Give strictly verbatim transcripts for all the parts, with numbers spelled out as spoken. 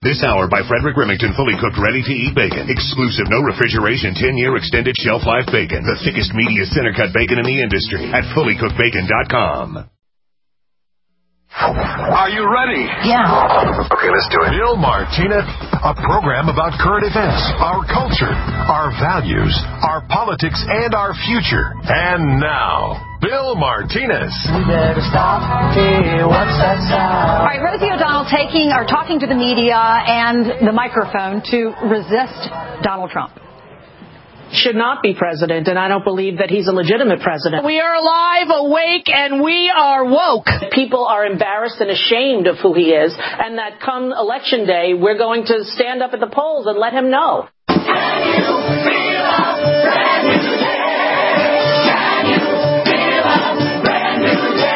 This hour by Frederick Remington, fully cooked, ready-to-eat bacon. Exclusive, no refrigeration, ten-year extended shelf life bacon. The thickest, meatiest center-cut bacon in the industry at fully cooked bacon dot com. Are you ready? Yeah. Okay, let's do it. Bill Martinez, a program about current events, our culture, our values, our politics, and our future. And now, Bill Martinez. We better stop. Hey, what's that sound? All right, Rosie O'Donnell taking or talking to the media and the microphone to resist Donald Trump. Should not be president, and I don't believe that he's a legitimate president. We are alive, awake, and we are woke. People are embarrassed and ashamed of who he is, and that come election day, we're going to stand up at the polls and let him know. Can you feel a brand new day? Can you feel a brand new day?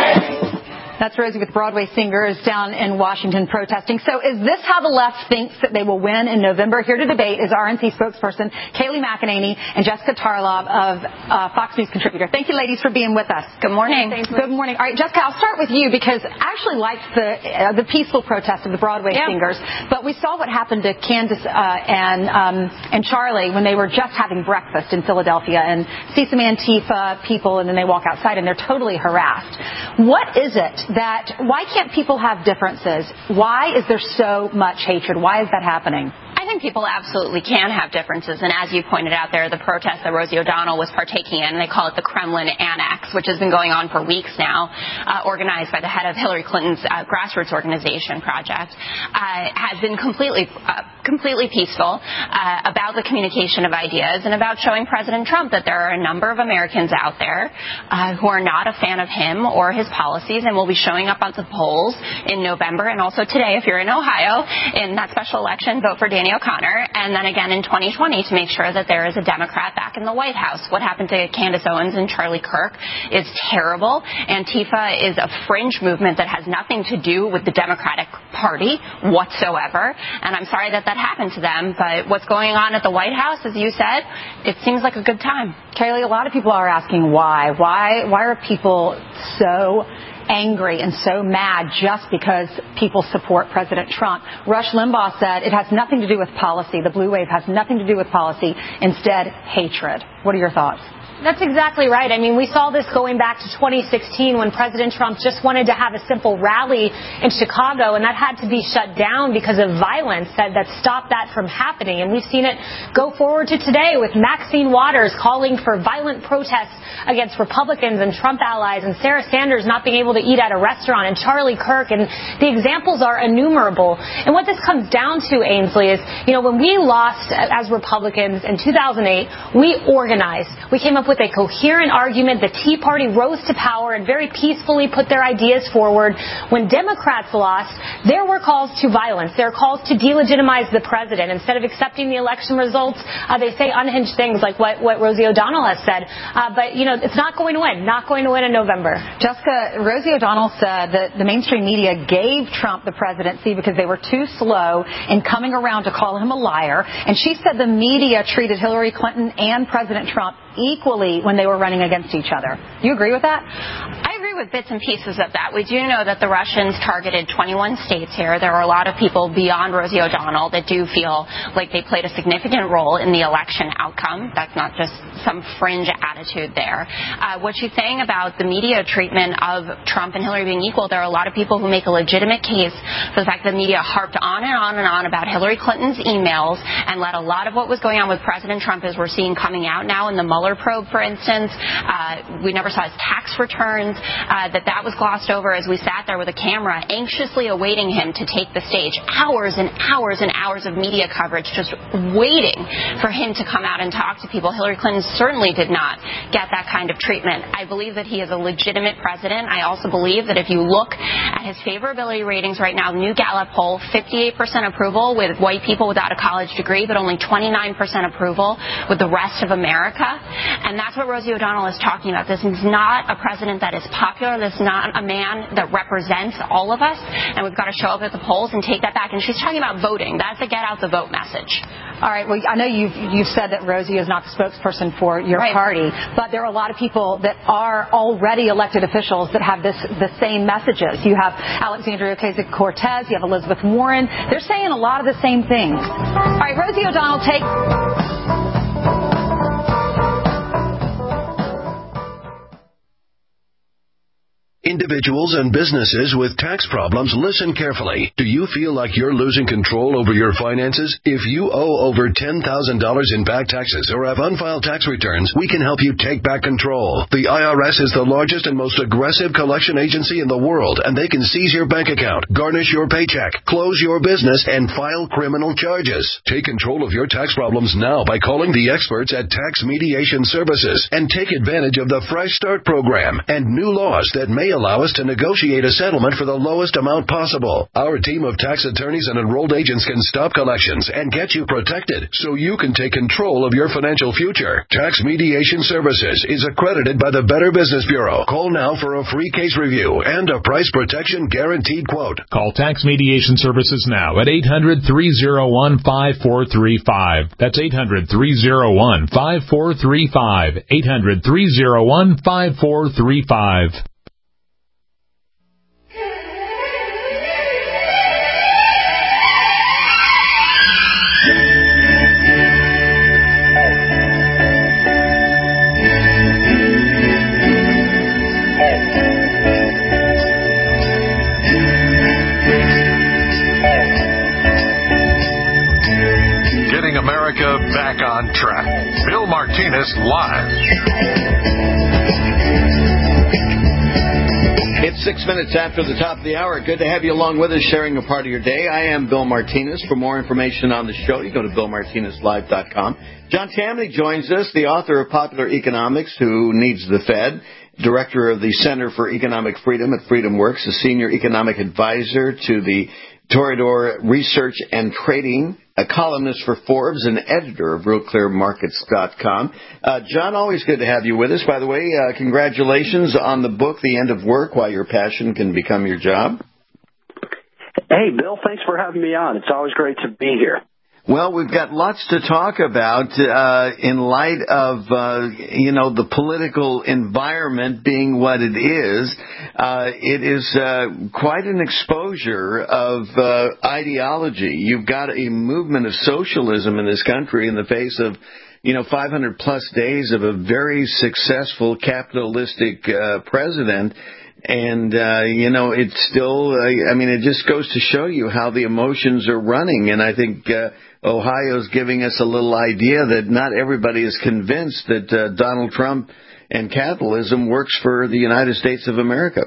That's Rosie with Broadway Singers down in Washington protesting. So is this how the left thinks that they will win in November? Here to debate is R N C spokesperson Kayleigh McEnany and Jessica Tarlov of uh, Fox News contributor. Thank you, ladies, for being with us. Good morning. Good morning. All right, Jessica, I'll start with you because I actually liked the uh, the peaceful protest of the Broadway yeah. Singers, but we saw what happened to Candace uh, and um, and Charlie when they were just having breakfast in Philadelphia and see some Antifa people, and then they walk outside and they're totally harassed. What is it that, why can't people have differences? Why is there so much hatred? Why is that happening? I think people absolutely can have differences, and as you pointed out there, the protest that Rosie O'Donnell was partaking in, they call it the Kremlin Annex, which has been going on for weeks now, uh, organized by the head of Hillary Clinton's uh, grassroots organization project, uh, has been completely, uh, completely peaceful uh, about the communication of ideas and about showing President Trump that there are a number of Americans out there uh, who are not a fan of him or his policies and will be showing up at the polls in November and also today if you're in Ohio in that special election, vote for Danny O'Connor, and then again in twenty twenty to make sure that there is a Democrat back in the White House. What happened to Candace Owens and Charlie Kirk is terrible. Antifa is a fringe movement that has nothing to do with the Democratic Party whatsoever, and I'm sorry that that happened to them, but what's going on at the White House, as you said, it seems like a good time. Kayleigh, a lot of people are asking why. Why, why are people so angry and so mad just because people support President Trump? Rush Limbaugh said it has nothing to do with policy. The blue wave has nothing to do with policy. Instead, hatred. What are your thoughts? That's exactly right. I mean, we saw this going back to twenty sixteen when President Trump just wanted to have a simple rally in Chicago, and that had to be shut down because of violence that, that stopped that from happening. And we've seen it go forward to today with Maxine Waters calling for violent protests against Republicans and Trump allies, and Sarah Sanders not being able to eat at a restaurant, and Charlie Kirk, and the examples are innumerable. And what this comes down to, Ainsley, is, you know, when we lost as Republicans in two thousand eight, we organized. We came up with with a coherent argument. The Tea Party rose to power and very peacefully put their ideas forward. When Democrats lost, there were calls to violence. There were calls to delegitimize the president. Instead of accepting the election results, uh, they say unhinged things like what, what Rosie O'Donnell has said. Uh, but, you know, it's not going to win. Not going to win in November. Jessica, Rosie O'Donnell said that the mainstream media gave Trump the presidency because they were too slow in coming around to call him a liar. And she said the media treated Hillary Clinton and President Trump equally when they were running against each other. Do you agree with that? I agree with bits and pieces of that. We do know that the Russians targeted twenty-one states here. There are a lot of people beyond Rosie O'Donnell that do feel like they played a significant role in the election outcome. That's not just some fringe attitude there. Uh, what she's saying about the media treatment of Trump and Hillary being equal, there are a lot of people who make a legitimate case for the fact that the media harped on and on and on about Hillary Clinton's emails and let a lot of what was going on with President Trump, as we're seeing coming out now in the Mueller probe, for instance. Uh, we never saw his tax returns, uh, that that was glossed over as we sat there with a camera anxiously awaiting him to take the stage. Hours and hours and hours of media coverage just waiting for him to come out and talk to people. Hillary Clinton certainly did not get that kind of treatment. I believe that he is a legitimate president. I also believe that if you look at his favorability ratings right now, the new Gallup poll, fifty-eight percent approval with white people without a college degree, but only twenty-nine percent approval with the rest of America. And that's what Rosie O'Donnell is talking about. This is not a president that is popular. popular. This is not a man that represents all of us, and we've got to show up at the polls and take that back. And she's talking about voting. That's the get out the vote message. All right. Well, I know you've you've said that Rosie is not the spokesperson for your right. party, but there are a lot of people that are already elected officials that have this the same messages. You have Alexandria Ocasio-Cortez. You have Elizabeth Warren. They're saying a lot of the same things. All right, Rosie O'Donnell, take. Individuals and businesses with tax problems, listen carefully. Do you feel like you're losing control over your finances? If you owe over ten thousand dollars in back taxes or have unfiled tax returns, we can help you take back control. The I R S is the largest and most aggressive collection agency in the world, and they can seize your bank account, garnish your paycheck, close your business, and file criminal charges. Take control of your tax problems now by calling the experts at Tax Mediation Services and take advantage of the Fresh Start program and new laws that may allow us to negotiate a settlement for the lowest amount possible. Our team of tax attorneys and enrolled agents can stop collections and get you protected so you can take control of your financial future. Tax Mediation Services is accredited by the Better Business Bureau. Call now for a free case review and a price protection guaranteed quote. Call Tax Mediation Services now at eight hundred, three oh one, five four three five. That's eight hundred, three oh one, five four three five. eight hundred, three oh one, five four three five. America back on track. Bill Martinez live. It's six minutes after the top of the hour. Good to have you along with us, sharing a part of your day. I am Bill Martinez. For more information on the show, you go to bill martinez live dot com. John Tammany joins us, the author of Popular Economics, Who Needs the Fed, director of the Center for Economic Freedom at Freedom Works, a senior economic advisor to the Torador Research and Trading, a columnist for Forbes, and editor of real clear markets dot com. Uh, John, always good to have you with us. By the way, uh, congratulations on the book, The End of Work, Why Your Passion Can Become Your Job. Hey, Bill, thanks for having me on. It's always great to be here. Well, we've got lots to talk about uh, in light of, uh, you know, the political environment being what it is. Uh, it is uh, quite an exposure of uh, ideology. You've got a movement of socialism in this country in the face of, you know, five hundred plus days of a very successful capitalistic uh, president. And, uh, you know, it's still, uh, I mean, it just goes to show you how the emotions are running. And I think uh, Ohio's giving us a little idea that not everybody is convinced that uh, Donald Trump and capitalism works for the United States of America.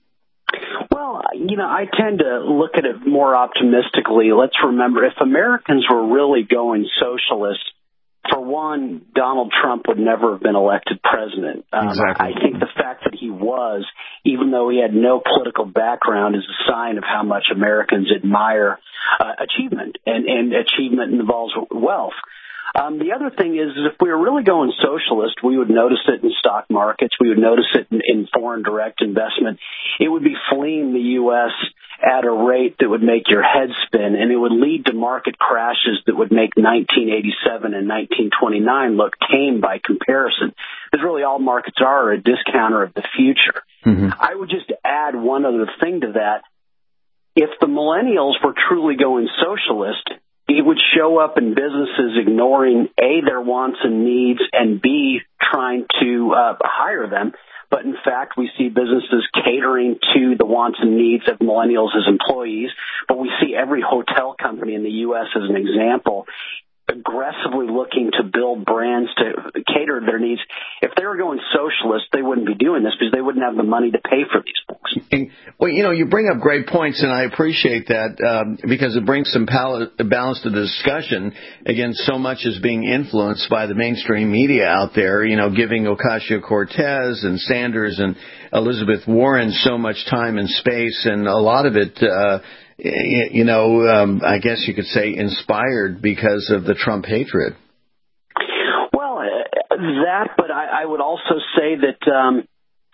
Well, you know, I tend to look at it more optimistically. Let's remember, if Americans were really going socialist, for one, Donald Trump would never have been elected president. Um, exactly. I think the fact that he was, even though he had no political background, is a sign of how much Americans admire uh, achievement, and, and achievement involves wealth. Um, the other thing is, is if we were really going socialist, we would notice it in stock markets. We would notice it in, in foreign direct investment. It would be fleeing the U S at a rate that would make your head spin, and it would lead to market crashes that would make nineteen eighty-seven and nineteen twenty-nine look tame by comparison. Because really all markets are a discounter of the future. Mm-hmm. I would just add one other thing to that. If the millennials were truly going socialist, it would show up in businesses ignoring, A, their wants and needs, and B, trying to uh, hire them. But in fact, we see businesses catering to the wants and needs of millennials as employees. But we see every hotel company in the U S as an example aggressively looking to build brands to cater to their needs. If they were going socialist, they wouldn't be doing this because they wouldn't have the money to pay for these folks. Well, you know, you bring up great points, and I appreciate that um, because it brings some pal- balance to the discussion. Again, so much is being influenced by the mainstream media out there, you know, giving Ocasio-Cortez and Sanders and Elizabeth Warren so much time and space, and a lot of it uh you know, um, I guess you could say inspired because of the Trump hatred. Well, uh, that, but I, I would also say that um,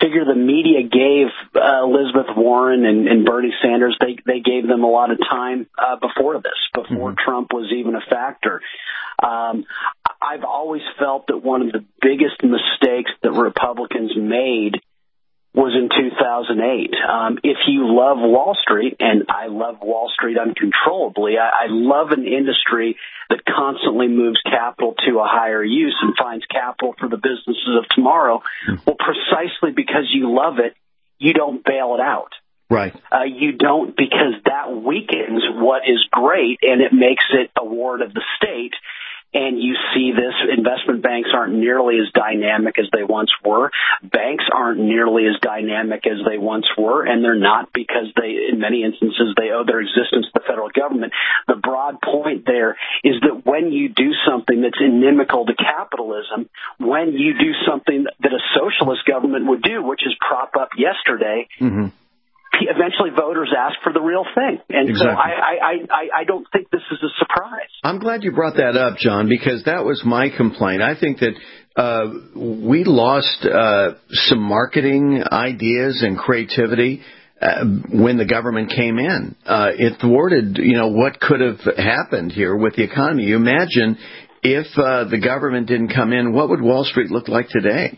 figure the media gave uh, Elizabeth Warren and, and Bernie Sanders, they, they gave them a lot of time uh, before this, before mm-hmm. Trump was even a factor. Um, I've always felt that one of the biggest mistakes that Republicans made was in two thousand eight. Um, if you love Wall Street, and I love Wall Street uncontrollably, I, I love an industry that constantly moves capital to a higher use and finds capital for the businesses of tomorrow. Well, precisely because you love it, you don't bail it out. Right. Uh, you don't, because that weakens what is great, and it makes it a ward of the state. And you see this, investment banks aren't nearly as dynamic as they once were. Banks aren't nearly as dynamic as they once were, and they're not because they, in many instances, they owe their existence to the federal government. The broad point there is that when you do something that's inimical to capitalism, when you do something that a socialist government would do, which is prop up yesterday, mm-hmm. eventually voters ask for the real thing. And exactly. so I, I, I, I don't think this is a surprise. I'm glad you brought that up, John, because that was my complaint. I think that uh, we lost uh, some marketing ideas and creativity uh, when the government came in. Uh, it thwarted, you know, what could have happened here with the economy. You imagine if uh, the government didn't come in, what would Wall Street look like today?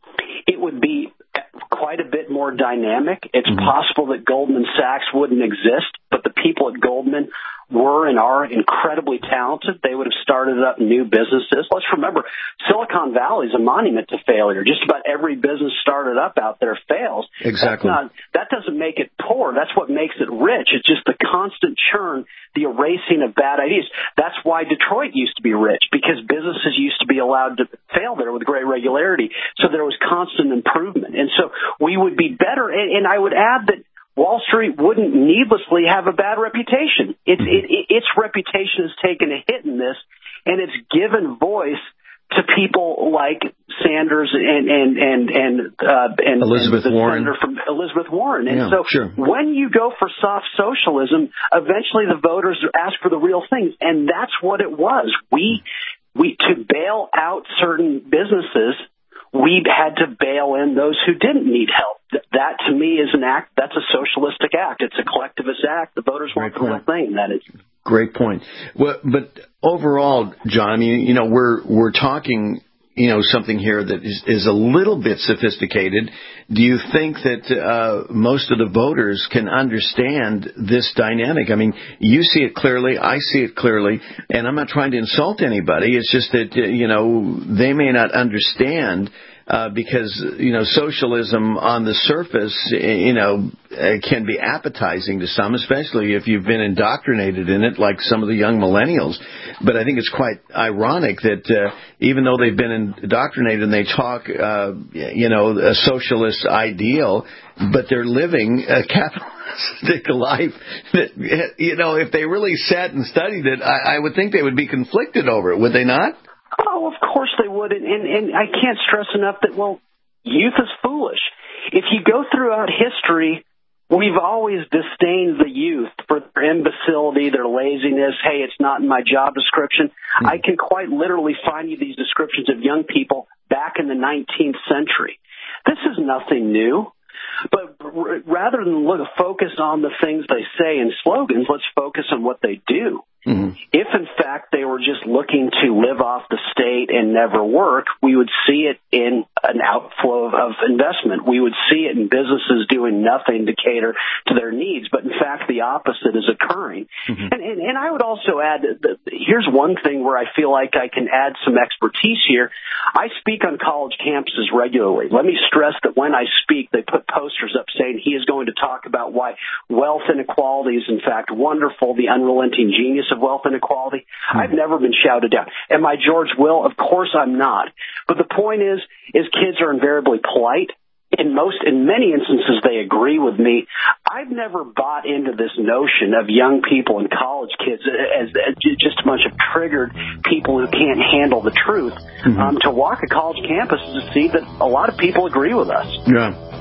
It would be quite a bit more dynamic. It's mm-hmm. possible that Goldman Sachs wouldn't exist, but the people at Goldman were and are incredibly talented. They would have started up new businesses. Let's remember, Silicon Valley is a monument to failure. Just about every business started up out there fails. Exactly. Not, that doesn't make it poor. That's what makes it rich. It's just the constant churn, the erasing of bad ideas. That's why Detroit used to be rich, because businesses used to be allowed to fail there with great regularity. So there was constant improvement. And so we would be better. And, and I would add that Wall Street wouldn't needlessly have a bad reputation. Its it, it, its reputation has taken a hit in this, and it's given voice to people like Sanders and and and and, uh, and Elizabeth and the Warren. Senator from Elizabeth Warren. And yeah, so sure. when you go for soft socialism, eventually the voters ask for the real things, and that's what it was. We we to bail out certain businesses, we had to bail in those who didn't need help. That, to me, is an act. That's a socialistic act. It's a collectivist act. The voters want the real thing, and that is. Great point. Well, but overall, John, I mean, you know, we're we're talking, you know, something here that is, is a little bit sophisticated. Do you think that uh, most of the voters can understand this dynamic? I mean, you see it clearly, I see it clearly, and I'm not trying to insult anybody. It's just that, uh, you know, they may not understand uh, because, you know, socialism on the surface, you know, uh, can be appetizing to some, especially if you've been indoctrinated in it, like some of the young millennials. But I think it's quite ironic that uh, even though they've been indoctrinated and they talk, uh, you know, a socialist ideal, but they're living a capitalistic life that, you know, if they really sat and studied it, I, I would think they would be conflicted over it, would they not? Oh, of course they would. And, and, and I can't stress enough that, well, youth is foolish. If you go throughout history, we've always disdained the youth for their imbecility, their laziness. Hey, it's not in my job description. Mm-hmm. I can quite literally find you these descriptions of young people back in the nineteenth century. This is nothing new. But r- rather than look, focus on the things they say in slogans, let's focus on what they do. Mm-hmm. If, in fact, they were just looking to live off the state and never work, we would see it in an outflow of, of investment. We would see it in businesses doing nothing to cater to their needs. But, in fact, the opposite is occurring. Mm-hmm. And, and, and I would also add that here's one thing where I feel like I can add some expertise here. I speak on college campuses regularly. Let me stress that when I speak, they put posters up saying he is going to talk about why wealth inequality is, in fact, wonderful, the unrelenting genius of wealth inequality. Hmm. I've never been shouted down. Am I George Will? Of course I'm not. But the point is, is kids are invariably polite. In most, in many instances, they agree with me. I've never bought into this notion of young people and college kids as, as just a bunch of triggered people who can't handle the truth. Mm-hmm. Um, to walk a college campus to see that a lot of people agree with us. Yeah.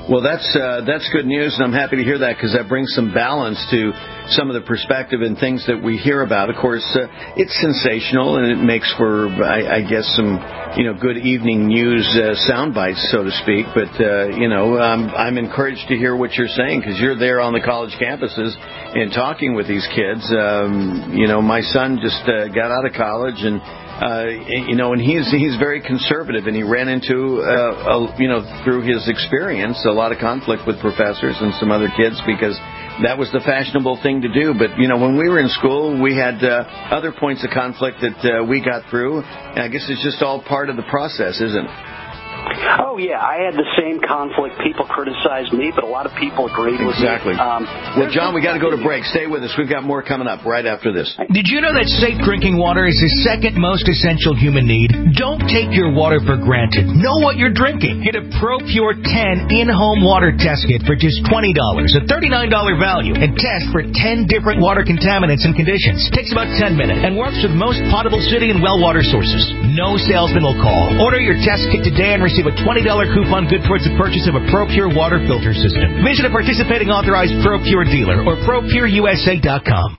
Well, that's uh, that's good news, and I'm happy to hear that because that brings some balance to some of the perspective and things that we hear about. Of course, uh, it's sensational, and it makes for, I, I guess, some you know good evening news uh, sound bites, so to speak. But uh, you know, um, I'm encouraged to hear what you're saying because you're there on the college campuses and talking with these kids. Um, you know, my son just uh, got out of college and. Uh, you know, and he's he's very conservative, and he ran into, uh, a, you know, through his experience, a lot of conflict with professors and some other kids because that was the fashionable thing to do. But, you know, when we were in school, we had uh, other points of conflict that uh, we got through. And I guess it's just all part of the process, isn't it? Oh, yeah. I had the same conflict. People criticized me, but a lot of people agreed with exactly. me. Um, well, John, we got to go to break. Stay with us. We've got more coming up right after this. Did you know that safe drinking water is the second most essential human need? Don't take your water for granted. Know what you're drinking. Get a ProPure ten in-home water test kit for just twenty dollars, a thirty-nine dollars value, and test for ten different water contaminants and conditions. Takes about ten minutes and works with most potable city and well water sources. No salesman will call. Order your test kit today and receive a twenty dollars coupon good towards the purchase of a ProPure water filter system. Visit a participating authorized ProPure dealer or pro pure u s a dot com.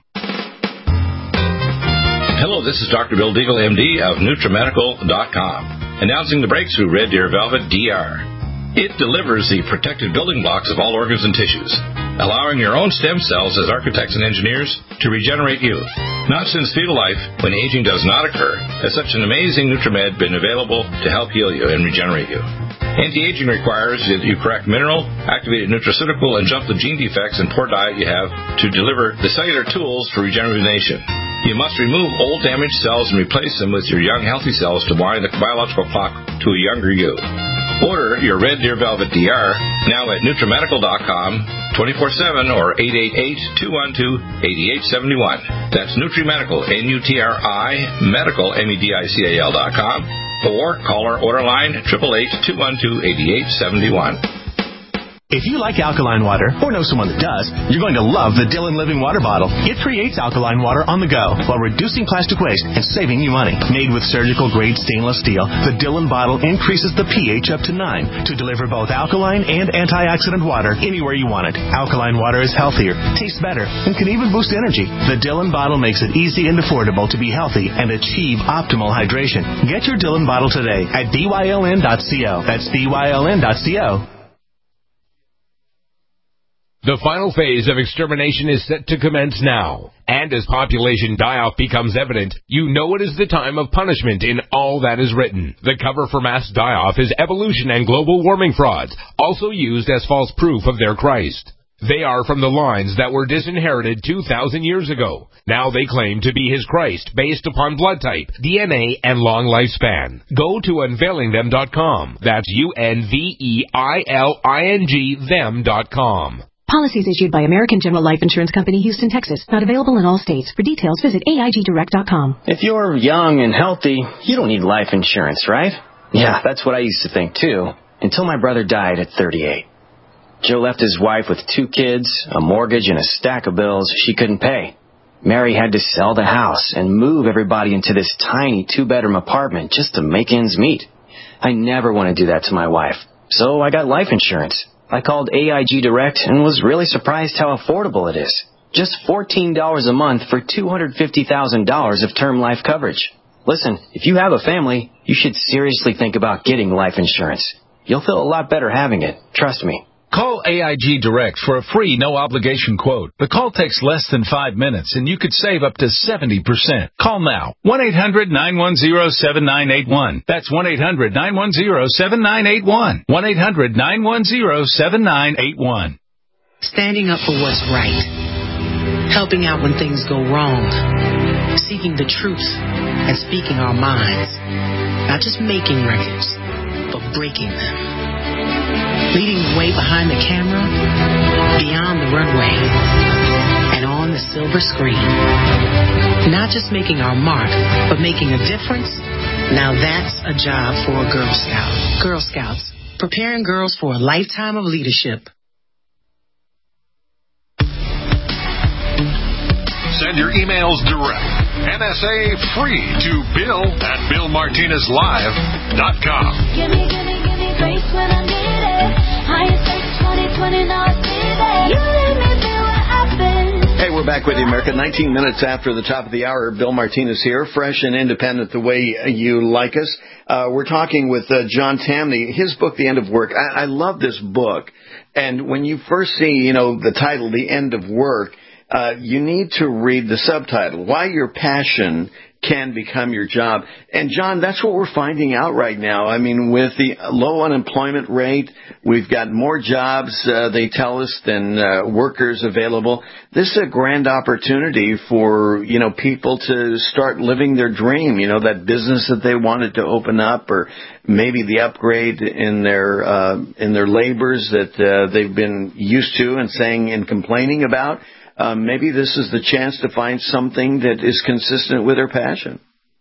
Hello, this is Doctor Bill Deagle, M D of NutriMedical dot com, announcing the breakthrough Red Deer Velvet D R. It delivers the protected building blocks of all organs and tissues, allowing your own stem cells as architects and engineers to regenerate you. Not since fetal life, when aging does not occur, has such an amazing NutriMed been available to help heal you and regenerate you. Anti-aging requires that you correct mineral, activated nutraceutical, and jump the gene defects and poor diet you have to deliver the cellular tools for regeneration. You must remove old damaged cells and replace them with your young healthy cells to wind the biological clock to a younger you. Order your Red Deer Velvet D R now at NutriMedical dot com, twenty-four seven or eight eight eight, two one two, eight eight seven one. That's NutriMedical, N U T R I, medical, M E D I C A L dot com, or call our order line, eight eight eight, two one two, eight eight seven one. If you like alkaline water, or know someone that does, you're going to love the Dillon Living Water Bottle. It creates alkaline water on the go while reducing plastic waste and saving you money. Made with surgical-grade stainless steel, the Dillon bottle increases the pH up to nine to deliver both alkaline and antioxidant water anywhere you want it. Alkaline water is healthier, tastes better, and can even boost energy. The Dillon bottle makes it easy and affordable to be healthy and achieve optimal hydration. Get your Dillon bottle today at B Y L N dot co. That's B Y L N dot co. The final phase of extermination is set to commence now. And as population die-off becomes evident, you know it is the time of punishment in all that is written. The cover for mass die-off is evolution and global warming frauds, also used as false proof of their Christ. They are from the lines that were disinherited two thousand years ago. Now they claim to be his Christ based upon blood type, D N A, and long lifespan. Go to unveiling them dot com. That's U N V E I L I N G them dot com. Policies issued by American General Life Insurance Company, Houston, Texas. Not available in all states. For details, visit A I G direct dot com. If you're young and healthy, you don't need life insurance, right? Yeah, that's what I used to think, too, until my brother died at thirty-eight. Joe left his wife with two kids, a mortgage, and a stack of bills she couldn't pay. Mary had to sell the house and move everybody into this tiny two-bedroom apartment just to make ends meet. I never want to do that to my wife, so I got life insurance. I called A I G Direct and was really surprised how affordable it is. Just fourteen dollars a month for two hundred fifty thousand dollars of term life coverage. Listen, if you have a family, you should seriously think about getting life insurance. You'll feel a lot better having it. Trust me. Call A I G Direct for a free, no-obligation quote. The call takes less than five minutes, and you could save up to seventy percent. Call now. one eight hundred, nine one zero, seven nine eight one. That's one eight hundred, nine one zero, seven nine eight one. one eight hundred, nine one zero, seven nine eight one. Standing up for what's right. Helping out when things go wrong. Seeking the truth and speaking our minds. Not just making records, but breaking them. Leading the way behind the camera, beyond the runway, and on the silver screen. Not just making our mark, but making a difference. Now that's a job for a Girl Scout. Girl Scouts, preparing girls for a lifetime of leadership. Send your emails direct. N S A free to Bill at Bill Martinez Live dot com. Gimme, gimme, gimme grace when I need it. Hindsight twenty twenty, now I see that you made me feel what I've been. Hey, we're back with you, America. nineteen minutes after the top of the hour, Bill Martinez here, fresh and independent the way you like us. Uh, we're talking with uh, John Tamny. His book, The End of Work. I, I love this book. And when you first see, you know, the title, The End of Work, uh, you need to read the subtitle, Why Your Passion Can Become Your Job. And, John, that's what we're finding out right now. I mean, with the low unemployment rate, we've got more jobs, uh, they tell us, than uh, workers available. This is a grand opportunity for, you know, people to start living their dream, you know, that business that they wanted to open up, or maybe the upgrade in their uh, in their labors that uh, they've been used to and saying and complaining about. Um, maybe this is the chance to find something that is consistent with their passion.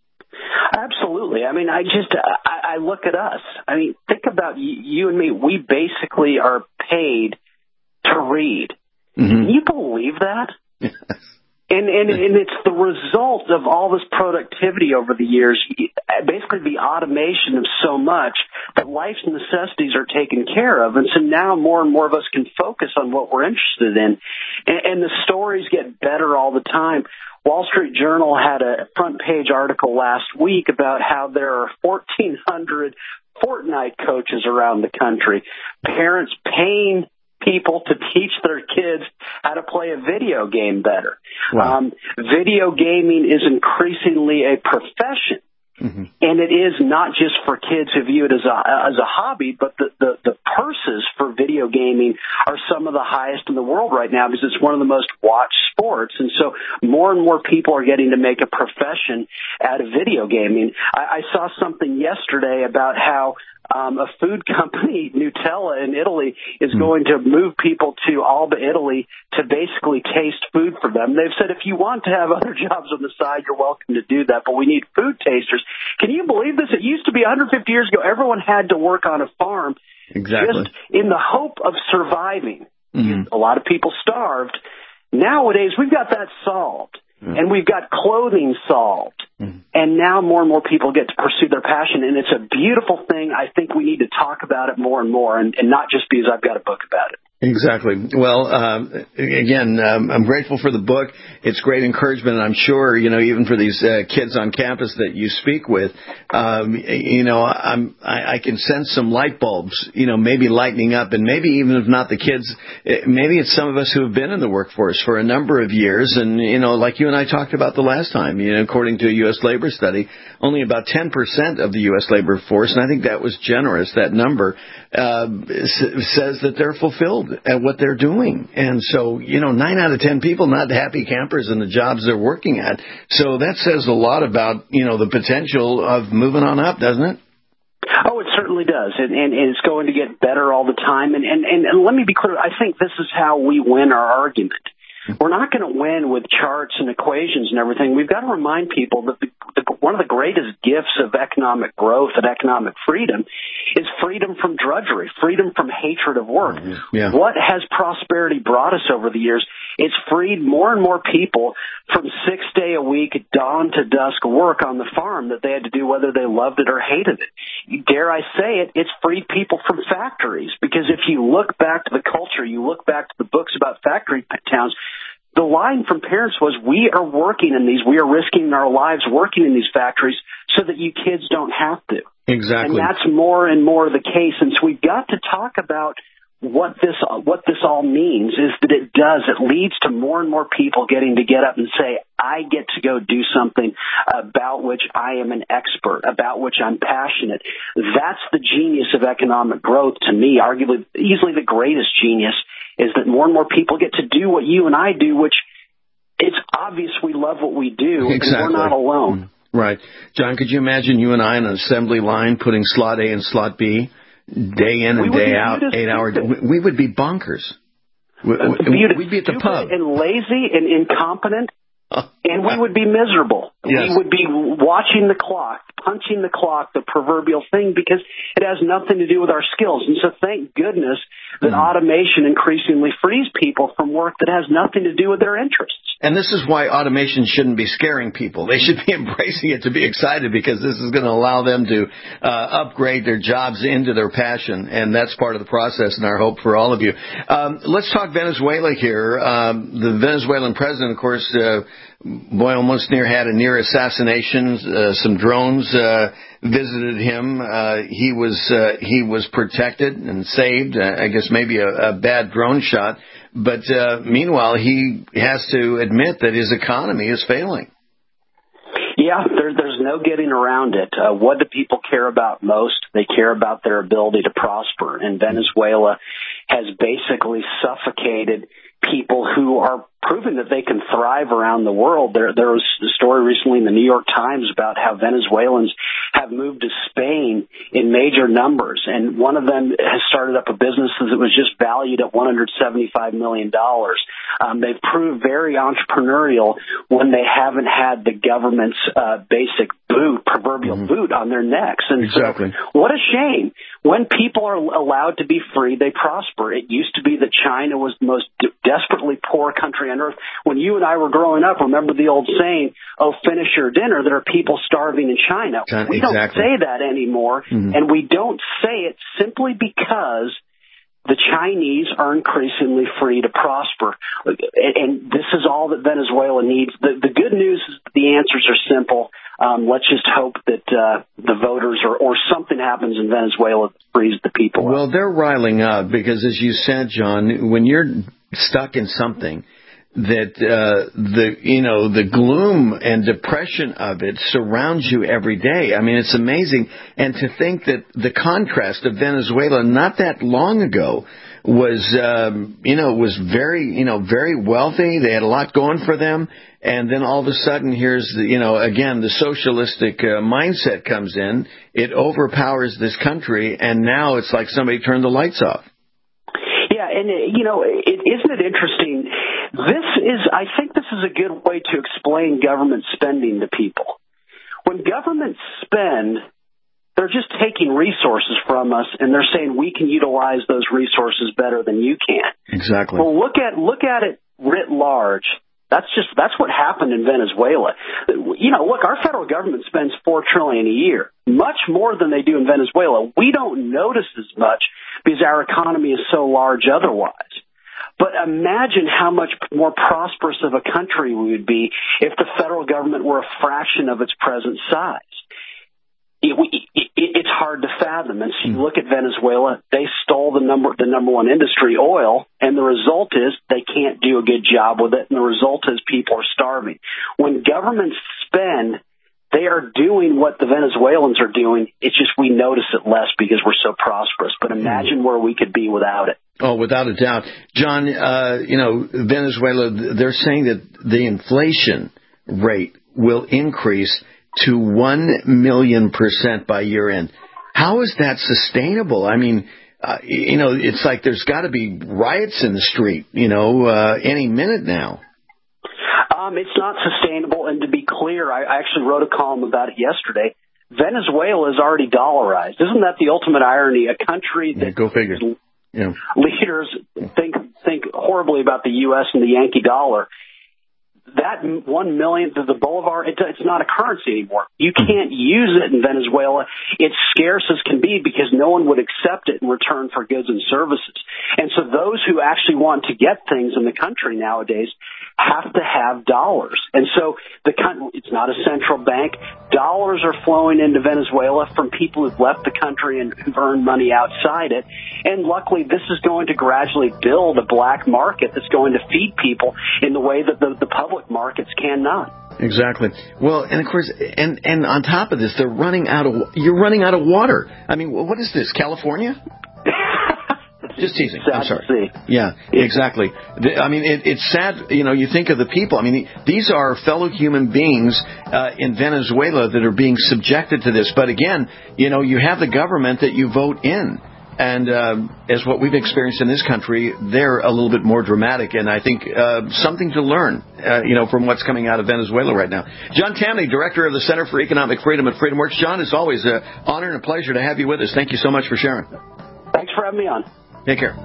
Absolutely. I mean, I just, I, I look at us. I mean, think about you, you and me. We basically are paid to read. Mm-hmm. Can you believe that? Yes. And, and, and it's the result of all this productivity over the years, basically the automation of so much that life's necessities are taken care of. And so now more and more of us can focus on what we're interested in. And, and the stories get better all the time. Wall Street Journal had a front page article last week about how there are fourteen hundred Fortnite coaches around the country, parents paying people to teach their kids how to play a video game better. Wow. Um, video gaming is increasingly a profession. Mm-hmm. And it is not just for kids who view it as a, as a hobby, but the, the, the purses for video gaming are some of the highest in the world right now because it's one of the most watched sports. And so more and more people are getting to make a profession out of video gaming. I, I saw something yesterday about how Um, a food company, Nutella in Italy, is mm. going to move people to Alba, Italy to basically taste food for them. They've said if you want to have other jobs on the side, you're welcome to do that, but we need food tasters. Can you believe this? It used to be one hundred fifty years ago, everyone had to work on a farm exactly. just in the hope of surviving. Mm-hmm. A lot of people starved. Nowadays, we've got that solved. And we've got clothing solved. Mm-hmm. And now more and more people get to pursue their passion. And it's a beautiful thing. I think we need to talk about it more and more, and, and not just because I've got a book about it. Exactly. Well, um, again, um, I'm grateful for the book. It's great encouragement, and I'm sure, you know, even for these uh, kids on campus that you speak with, um, you know, I'm, I, I can sense some light bulbs, you know, maybe lightening up, and maybe even if not the kids, maybe it's some of us who have been in the workforce for a number of years, and, you know, like you and I talked about the last time, you know, according to a U S labor study, only about ten percent of the U S labor force, and I think that was generous, that number, uh, says that they're fulfilled at what they're doing. And so, you know, nine out of ten people not happy campers in the jobs they're working at. So that says a lot about, you know, the potential of moving on up, doesn't it? Oh, it certainly does. And, and, and it's going to get better all the time. And, and, and, and let me be clear. I think this is how we win our argument. We're not going to win with charts and equations and everything. We've got to remind people that the, the, one of the greatest gifts of economic growth and economic freedom is freedom from drudgery, freedom from hatred of work. Yeah. What has prosperity brought us over the years? It's freed more and more people from six-day-a-week, dawn-to-dusk work on the farm that they had to do whether they loved it or hated it. Dare I say it, it's freed people from factories, because if you look back to the culture, you look back to the books about factory towns, the line from parents was, we are working in these, we are risking our lives working in these factories so that you kids don't have to. Exactly. And that's more and more the case. And so we've got to talk about what this what this all means is that it does. It leads to more and more people getting to get up and say, I get to go do something about which I am an expert, about which I'm passionate. That's the genius of economic growth to me, arguably easily the greatest genius, is that more and more people get to do what you and I do, which it's obvious we love what we do, exactly. and we're not alone. Right. John, could you imagine you and I on an assembly line putting slot A and slot B, day in and day out, eight hours? We would be bonkers. We, we, we'd be at the pub. And lazy and incompetent, and we would be miserable. Yes. We would be watching the clock, punching the clock, the proverbial thing, because it has nothing to do with our skills. And so thank goodness that mm-hmm. automation increasingly frees people from work that has nothing to do with their interests. And this is why automation shouldn't be scaring people. They should be embracing it to be excited, because this is going to allow them to uh, upgrade their jobs into their passion. And that's part of the process and our hope for all of you. Um, let's talk Venezuela here. Um, the Venezuelan president, of course, uh, boy, almost near had a near assassination. Uh, some drones uh, visited him. Uh, he was uh, he was protected and saved. Uh, I guess maybe a, a bad drone shot. But uh, meanwhile, he has to admit that his economy is failing. Yeah, there, there's no getting around it. Uh, what do people care about most? They care about their ability to prosper. And Venezuela has basically suffocated people who are proving that they can thrive around the world. There, there was a story recently in the New York Times about how Venezuelans have moved to Spain in major numbers, and one of them has started up a business that was just valued at one hundred seventy-five million dollars. Um, they've proved very entrepreneurial when they haven't had the government's uh, basic boot, proverbial mm-hmm. boot on their necks. And exactly. So, what a shame. When people are allowed to be free, they prosper. It used to be that China was the most de- desperately poor country on earth. When you and I were growing up, remember the old saying, oh, finish your dinner, there are people starving in China. China we exactly. don't say that anymore, mm-hmm. and we don't say it simply because the Chinese are increasingly free to prosper. And this is all that Venezuela needs. The, the good news is that the answers are simple. Um, let's just hope that uh, the voters or, or something happens in Venezuela that frees the people Well, up. They're riling up because, as you said, John, when you're stuck in something that uh, the you know the gloom and depression of it surrounds you every day. I mean, it's amazing. And to think that the contrast of Venezuela not that long ago was um, you know was very you know very wealthy. They had a lot going for them. And then all of a sudden, here's the, you know, again, the socialistic uh, mindset comes in. It overpowers this country, and now it's like somebody turned the lights off. Yeah, and, you know, it, isn't it interesting? This is, I think this is a good way to explain government spending to people. When governments spend, they're just taking resources from us, and they're saying we can utilize those resources better than you can. Exactly. Well, look at look at it writ large. That's just that's what happened in Venezuela. You know, look, our federal government spends four trillion dollars a year, much more than they do in Venezuela. We don't notice as much because our economy is so large otherwise. But imagine how much more prosperous of a country we would be if the federal government were a fraction of its present size. It, it, it's hard to fathom. And so you look at Venezuela, they stole the number the number one industry, oil, and the result is they can't do a good job with it, and the result is people are starving. When governments spend, they are doing what the Venezuelans are doing. It's just we notice it less because we're so prosperous. But imagine where we could be without it. Oh, without a doubt. John, uh, you know, Venezuela, they're saying that the inflation rate will increase to one million percent by year end. How is that sustainable? I mean, uh, you know, it's like there's got to be riots in the street, you know, uh, any minute now. Um, it's not sustainable. And to be clear, I, I actually wrote a column about it yesterday. Venezuela is already dollarized. Isn't that the ultimate irony? A country that yeah, go figure. Yeah. leaders think think horribly about the U S and the Yankee dollar. That one million, the, the bolivar, it, it's not a currency anymore. You can't use it in Venezuela. It's scarce as can be because no one would accept it in return for goods and services. And so those who actually want to get things in the country nowadays have to have dollars. And so the country, it's not a central bank. Dollars are flowing into Venezuela from people who've left the country and who've earned money outside it. And luckily, this is going to gradually build a black market that's going to feed people in the way that the, the public markets cannot. Exactly. Well, and of course, and and on top of this, they're running out of you're running out of water. I mean, what is this, California? Just teasing. I'm sorry. Yeah, exactly. I mean, it, it's sad. You know, you think of the people. I mean, these are fellow human beings uh, in Venezuela that are being subjected to this. But again, you know, you have the government that you vote in. And uh, as what we've experienced in this country, they're a little bit more dramatic, and I think uh, something to learn, uh, you know, from what's coming out of Venezuela right now. John Tamny, Director of the Center for Economic Freedom at FreedomWorks. John, it's always an honor and a pleasure to have you with us. Thank you so much for sharing. Thanks for having me on. Take care.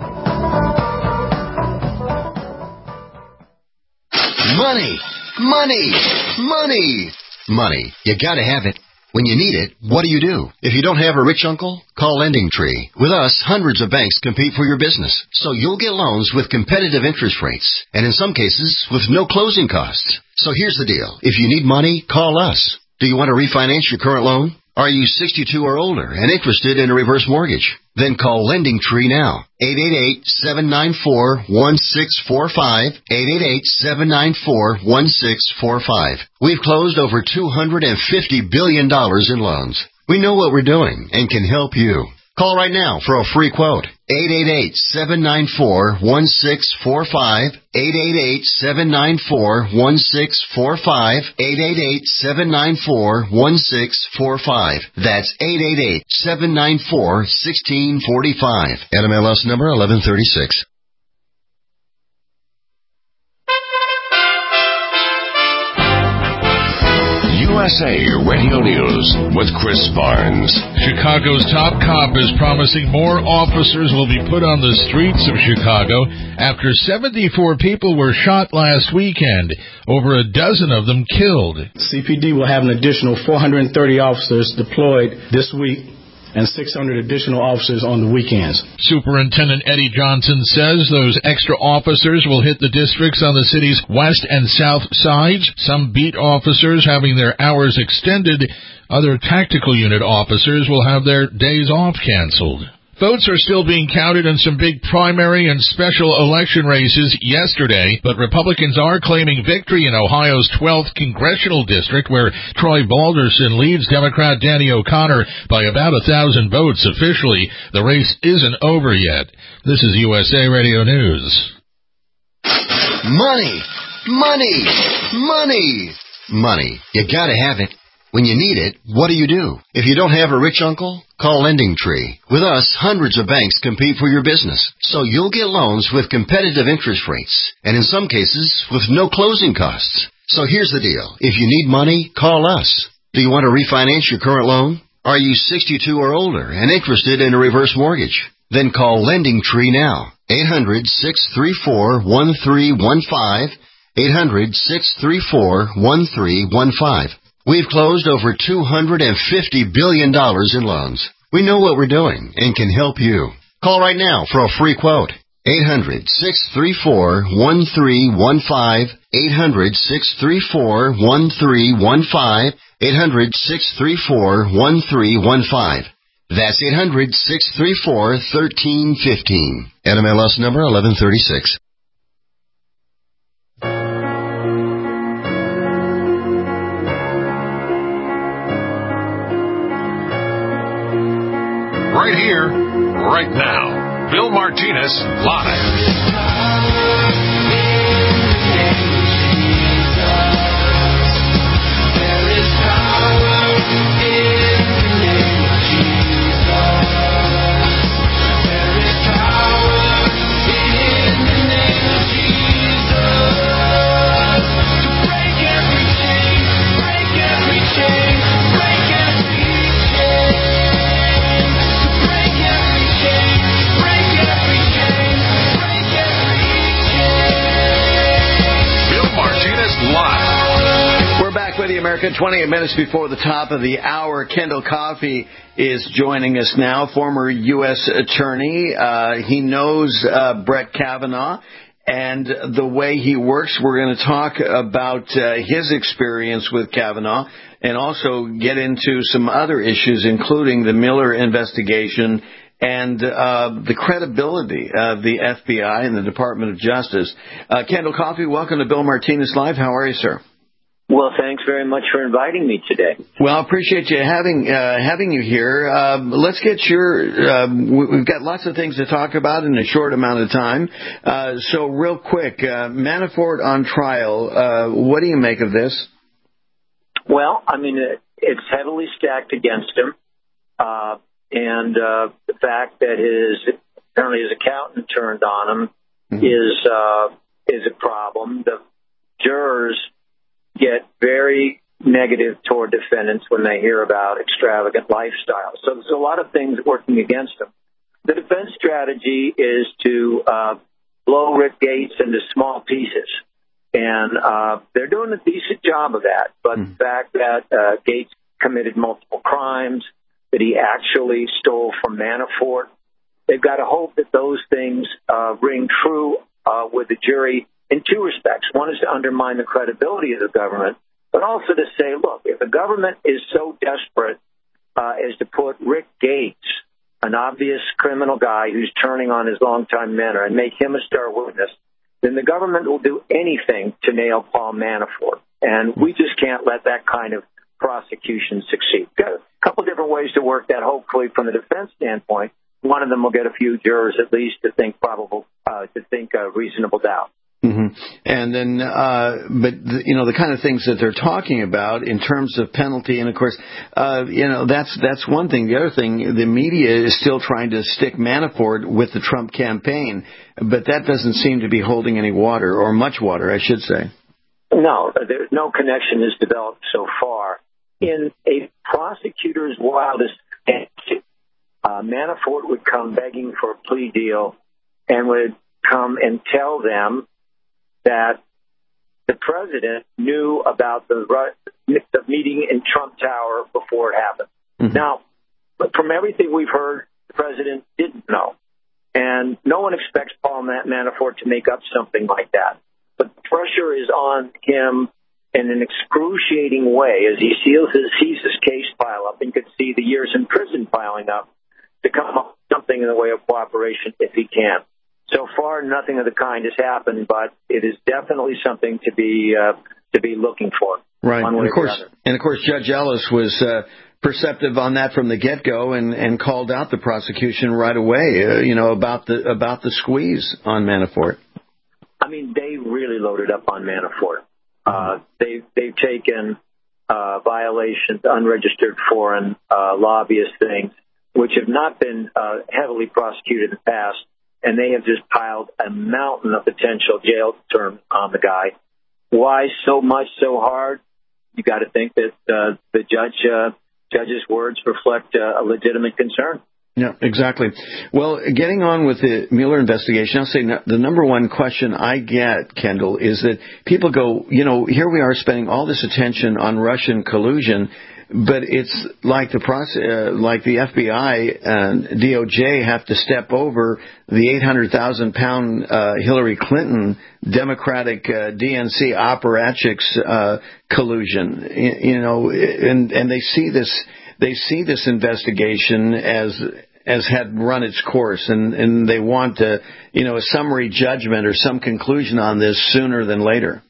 Money, money, money, money. You gotta have it. When you need it, what do you do? If you don't have a rich uncle, call Lending Tree. With us, hundreds of banks compete for your business, so you'll get loans with competitive interest rates, and in some cases, with no closing costs. So here's the deal. If you need money, call us. Do you want to refinance your current loan? Are you sixty-two or older and interested in a reverse mortgage? Then call Lending Tree now. eight eight eight, seven nine four, one six four five. eight eight eight, seven nine four, one six four five. We've closed over two hundred fifty billion dollars in loans. We know what we're doing and can help you. Call right now for a free quote. eight eight eight, seven nine four, one six four five. eight eight eight, seven nine four, one six four five. eight eight eight, seven nine four, one six four five. That's eight eight eight, seven nine four, one six four five. N M L S number eleven thirty-six. U S A Radio News with Chris Barnes. Chicago's top cop is promising more officers will be put on the streets of Chicago after seventy-four people were shot last weekend, over a dozen of them killed. C P D will have an additional four hundred thirty officers deployed this week and six hundred additional officers on the weekends. Superintendent Eddie Johnson says those extra officers will hit the districts on the city's west and south sides, some beat officers having their hours extended. Other tactical unit officers will have their days off canceled. Votes are still being counted in some big primary and special election races yesterday, but Republicans are claiming victory in Ohio's twelfth congressional district, where Troy Balderson leads Democrat Danny O'Connor by about a thousand votes officially. The race isn't over yet. This is U S A Radio News. Money, money, money, money. You gotta have it. When you need it, what do you do? If you don't have a rich uncle, call Lending Tree. With us, hundreds of banks compete for your business, so you'll get loans with competitive interest rates, and in some cases, with no closing costs. So here's the deal. If you need money, call us. Do you want to refinance your current loan? Are you sixty-two or older and interested in a reverse mortgage? Then call Lending Tree now. eight hundred, six three four, one three one five. eight hundred, six three four, one three one five. We've closed over two hundred fifty billion dollars in loans. We know what we're doing and can help you. Call right now for a free quote. eight hundred, six three four, one three one five. eight hundred, six three four, one three one five. eight hundred, six three four, one three one five. That's eight hundred, six three four, one three one five. N M L S number eleven thirty-six. Right here, right now. Bill Martinez, live. With the American, twenty-eight minutes before the top of the hour. Kendall Coffey is joining us now, former U S attorney. Uh, he knows uh, Brett Kavanaugh and the way he works. We're going to talk about uh, his experience with Kavanaugh and also get into some other issues, including the Mueller investigation and uh, the credibility of the F B I and the Department of Justice. Uh, Kendall Coffey, welcome to Bill Martinez Live. How are you, sir? Well, thanks very much for inviting me today. Well, I appreciate you having uh, having you here. Uh, let's get your. Uh, we've got lots of things to talk about in a short amount of time. Uh, so, real quick, uh, Manafort on trial. Uh, what do you make of this? Well, I mean, it, it's heavily stacked against him. Uh, and uh, the fact that his apparently his accountant turned on him mm-hmm. is uh, is a problem. The jurors get very negative toward defendants when they hear about extravagant lifestyles. So there's a lot of things working against them. The defense strategy is to uh, blow Rick Gates into small pieces. And uh, they're doing a decent job of that. But mm. the fact that uh, Gates committed multiple crimes, that he actually stole from Manafort, they've got to hope that those things uh, ring true uh, with the jury in two respects. One is to undermine the credibility of the government, but also to say, look, if the government is so desperate uh, as to put Rick Gates, an obvious criminal guy who's turning on his longtime mentor, and make him a star witness, then the government will do anything to nail Paul Manafort. And we just can't let that kind of prosecution succeed. Got a couple different ways to work that, hopefully, from the defense standpoint. One of them will get a few jurors at least to think probable, uh, to think uh, reasonable doubt. Mm-hmm. And then, uh, but the, you know, the kind of things that they're talking about in terms of penalty, and of course, uh, you know, that's that's one thing. The other thing, the media is still trying to stick Manafort with the Trump campaign, but that doesn't seem to be holding any water, or much water, I should say. No, there's no connection is developed so far. In a prosecutor's wildest fantasy, uh, Manafort would come begging for a plea deal and would come and tell them that the president knew about the, the meeting in Trump Tower before it happened. Mm-hmm. Now, but from everything we've heard, the president didn't know. And no one expects Paul Manafort to make up something like that. But the pressure is on him in an excruciating way as he sees his, sees his case pile up and could see the years in prison piling up to come up with something in the way of cooperation if he can. So far, nothing of the kind has happened, but it is definitely something to be uh, to be looking for. Right, and of course, and of course, Judge Ellis was uh, perceptive on that from the get-go, and, and called out the prosecution right away. Uh, you know about the about the squeeze on Manafort. I mean, they really loaded up on Manafort. Uh, they've they've taken uh, violations, unregistered foreign uh, lobbyist things, which have not been uh, heavily prosecuted in the past. And they have just piled a mountain of potential jail terms on the guy. Why so much, so hard? You got to think that uh, the judge uh, judge's words reflect uh, a legitimate concern. Yeah, exactly. Well, getting on with the Mueller investigation, I'll say the number one question I get, Kendall, is that people go, you know, here we are spending all this attention on Russian collusion, but it's like the process, uh, like the F B I and D O J have to step over the eight hundred thousand pound uh, Hillary Clinton Democratic uh, D N C apparatchiks uh, collusion. You, you know, and and they see this they see this investigation as as had run its course, and and they want to, you know, a summary judgment or some conclusion on this sooner than later.